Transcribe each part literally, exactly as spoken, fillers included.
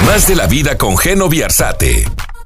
Más de la vida con Geno Viarzate.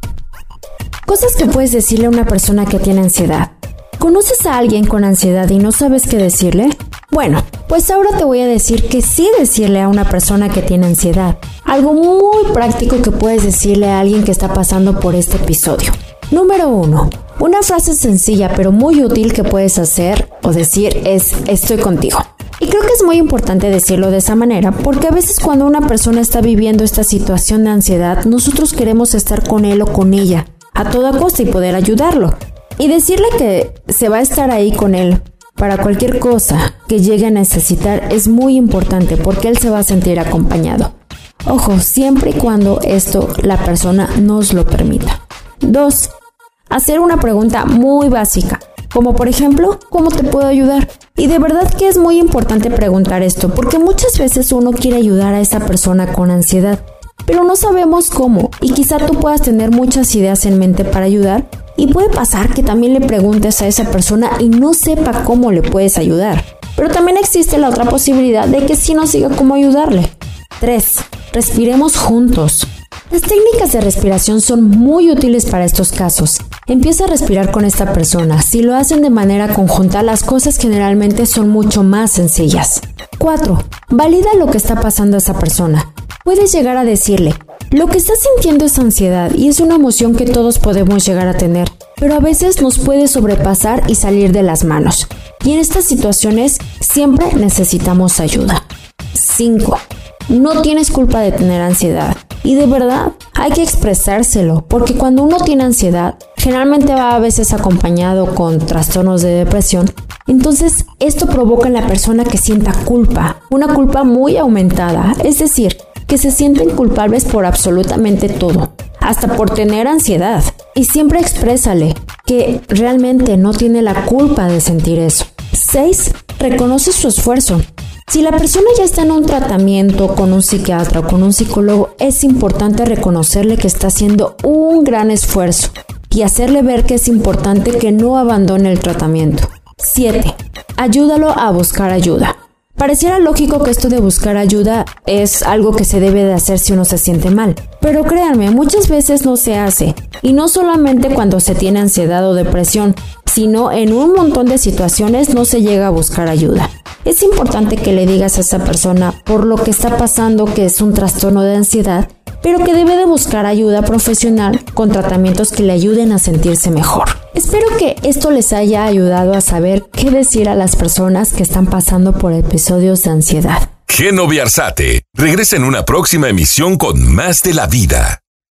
Cosas que puedes decirle a una persona que tiene ansiedad. ¿Conoces a alguien con ansiedad y no sabes qué decirle? Bueno, pues ahora te voy a decir que sí decirle a una persona que tiene ansiedad. Algo muy práctico que puedes decirle a alguien que está pasando por este episodio. Número uno. Una frase sencilla pero muy útil que puedes hacer o decir es estoy contigo. Y creo que es muy importante decirlo de esa manera porque a veces cuando una persona está viviendo esta situación de ansiedad, nosotros queremos estar con él o con ella a toda costa y poder ayudarlo. Y decirle que se va a estar ahí con él para cualquier cosa que llegue a necesitar es muy importante porque él se va a sentir acompañado. Ojo, siempre y cuando esto la persona nos lo permita. Dos. Hacer una pregunta muy básica, como por ejemplo, ¿cómo te puedo ayudar? Y de verdad que es muy importante preguntar esto, porque muchas veces uno quiere ayudar a esa persona con ansiedad, pero no sabemos cómo, y quizá tú puedas tener muchas ideas en mente para ayudar, y puede pasar que también le preguntes a esa persona y no sepa cómo le puedes ayudar. Pero también existe la otra posibilidad de que sí no siga cómo ayudarle. Tres. Respiremos juntos. Las técnicas de respiración son muy útiles para estos casos. Empieza a respirar con esta persona. Si lo hacen de manera conjunta, las cosas generalmente son mucho más sencillas. cuatro. Valida lo que está pasando a esa persona. Puedes llegar a decirle, lo que estás sintiendo es ansiedad y es una emoción que todos podemos llegar a tener, pero a veces nos puede sobrepasar y salir de las manos. Y en estas situaciones siempre necesitamos ayuda. cinco. No tienes culpa de tener ansiedad. Y de verdad, hay que expresárselo, porque cuando uno tiene ansiedad, generalmente va a veces acompañado con trastornos de depresión. Entonces, esto provoca en la persona que sienta culpa, una culpa muy aumentada, es decir, que se sienten culpables por absolutamente todo, hasta por tener ansiedad. Y siempre exprésale que realmente no tiene la culpa de sentir eso. seis. Reconoce su esfuerzo. Si la persona ya está en un tratamiento con un psiquiatra o con un psicólogo, es importante reconocerle que está haciendo un gran esfuerzo y hacerle ver que es importante que no abandone el tratamiento. siete. Ayúdalo a buscar ayuda. Pareciera lógico que esto de buscar ayuda es algo que se debe de hacer si uno se siente mal, pero créanme, muchas veces no se hace, y no solamente cuando se tiene ansiedad o depresión, sino en un montón de situaciones no se llega a buscar ayuda. Es importante que le digas a esa persona por lo que está pasando, que es un trastorno de ansiedad, pero que debe de buscar ayuda profesional con tratamientos que le ayuden a sentirse mejor. Espero que esto les haya ayudado a saber qué decir a las personas que están pasando por episodios de ansiedad. Geno Viarzate regresa en una próxima emisión con Más de la Vida.